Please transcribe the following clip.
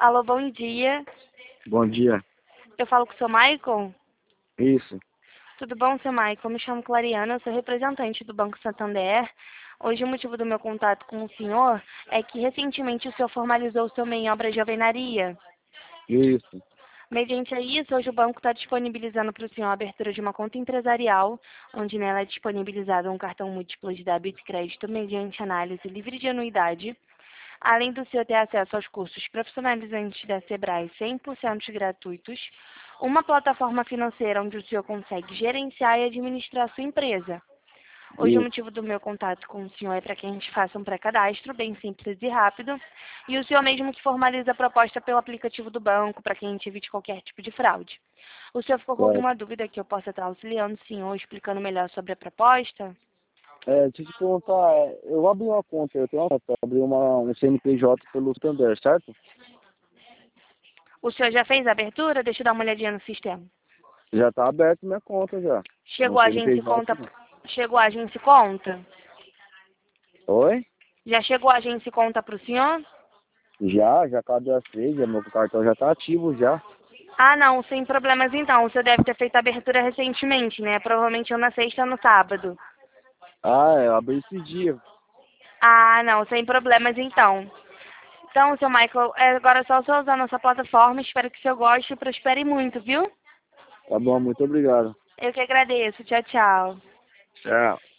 Alô, bom dia. Bom dia. Eu falo com o seu Michael? Isso. Tudo bom, seu Michael? Me chamo Clariana, eu sou representante do Banco Santander. Hoje o motivo do meu contato com o senhor é que recentemente o senhor formalizou o seu MEI em obra de alvenaria. Isso. Mediante a isso, hoje o banco está disponibilizando para o senhor a abertura de uma conta empresarial, onde nela é disponibilizado um cartão múltiplo de débito e crédito mediante análise livre de anuidade. Além do senhor ter acesso aos cursos profissionalizantes da Sebrae 100% gratuitos, uma plataforma financeira onde o senhor consegue gerenciar e administrar a sua empresa. Hoje o Isso. motivo do meu contato com o senhor é para que a gente faça um pré-cadastro bem simples e rápido, e o senhor mesmo que formaliza a proposta pelo aplicativo do banco para que a gente evite qualquer tipo de fraude. O senhor ficou com Certo. alguma dúvida que eu possa estar auxiliando o senhor, explicando melhor sobre a proposta? Deixa eu te perguntar, eu abri uma conta, eu tenho uma conta, eu abri um CNPJ pelo Santander, certo? O senhor já fez a abertura? Deixa eu dar uma olhadinha no sistema. Já está aberto minha conta já. No Chegou a agência e CNPJ. conta. Chegou a agência e conta? Oi? Já chegou a agência e conta para o senhor? Já cadastrei, já, meu cartão já está ativo já. Ah, não, sem problemas então. O senhor deve ter feito a abertura recentemente, né? Provavelmente ou na sexta ou no sábado. Eu abri esse dia. Ah, não, sem problemas então. Então, seu Michael, agora é só o senhor usar a nossa plataforma. Espero que o senhor goste e prospere muito, viu? Tá bom, muito obrigado. Eu que agradeço. Tchau, tchau. Tchau.